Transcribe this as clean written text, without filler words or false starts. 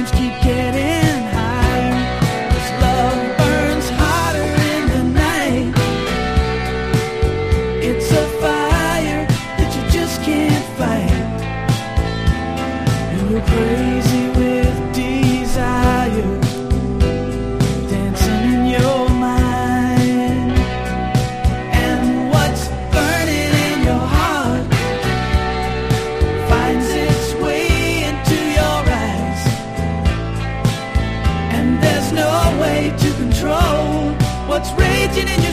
flames keep getting higher. This love burns hotter in the night. It's a fire that you just can't fight. And we're crazy with desire, dancing in your mind. And what's burning in your heart finds its way into your eyes. And there's no way to control what's raging in